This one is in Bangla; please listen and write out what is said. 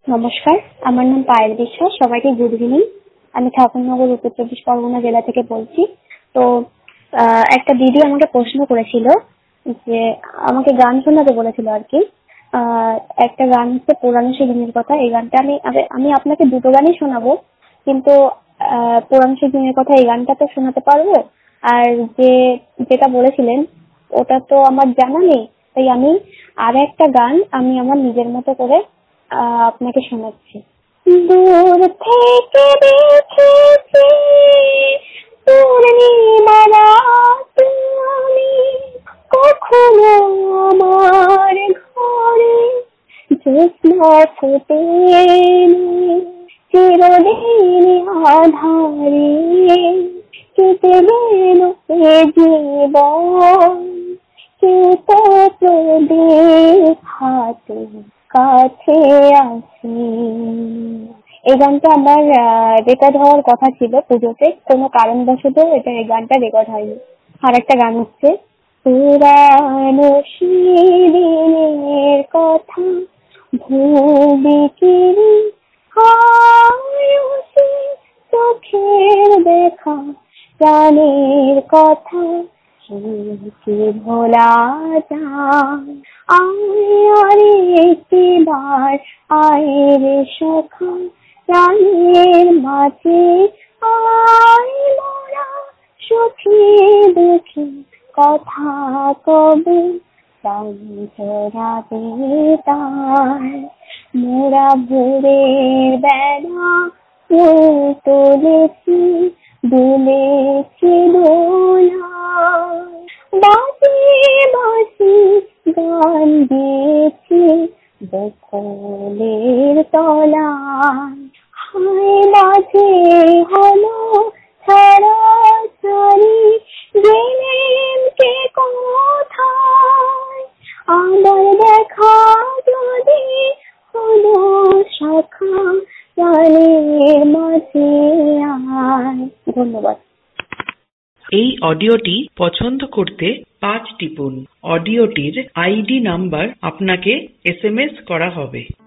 নমস্কার, আমার নাম পায়েল বিশ্বাস। সবাইকে গুড ইভিনিং। আমি ঠাকুরনগর, উত্তর চব্বিশ পরগনা জেলা থেকে বলছি। তো একটা দিদি আমাকে প্রশ্ন করেছিল যে আমাকে গান শোনাতে বলেছিল আর কি। একটা গান হচ্ছে পুরানো সেদিনের কথা। এই গানটা আমি আপনাকে দুটো গানই শোনাবো, কিন্তু পুরানো সেদিনের কথা এই গানটা তো শোনাতে পারবো। আর যেটা বলেছিলেন ওটা তো আমার জানা নেই, তাই আমি আর একটা গান আমি আমার নিজের মতো করে আপনাকে শোনাচ্ছি। দূর থেকে দেখেছি পূর্ণিমা রাত, আমি কখনো আমার ঘরে জ্যোৎস্না ফোটেনি, চিরদিন আধারে কেটে গেল এ জীবন, কিন্তু প্রদীপ হাতে কাছে আসি। এই গানটা আমার রেকর্ড হওয়ার কথা ছিল পুজোতে, কোনো কারণবশত এই গানটা রেকর্ড হয়নি। আর একটা গান হচ্ছে পুরানো সেদিনের কথা ভুলবি কি হাসি, চোখের দেখা প্রাণের কথা কি ভোলা যায়। আর একটিবার আয় রে সখা, প্রাণের মাঝে আয় মোরা সুখী দুঃখী কথা কবে প্রাণ জোড়াবে তার। মোরা ভোরের বেলা ফুল তুলেছি, দুলেছি দোলা, বাঁশি বাঁশি গান গেয়েছি বকুলের তলায়। হায় মাঝে হলো ছাড়া ছাড়ি, গেলেন কে কোথায়, আবার দেখা যদি হলো সখা, প্রাণের মাঝে আয়। ধন্যবাদ। এই অডিওটি পছন্দ করতে 5 টিপুন। অডিওটির আইডি নাম্বার আপনাকে SMS করা হবে।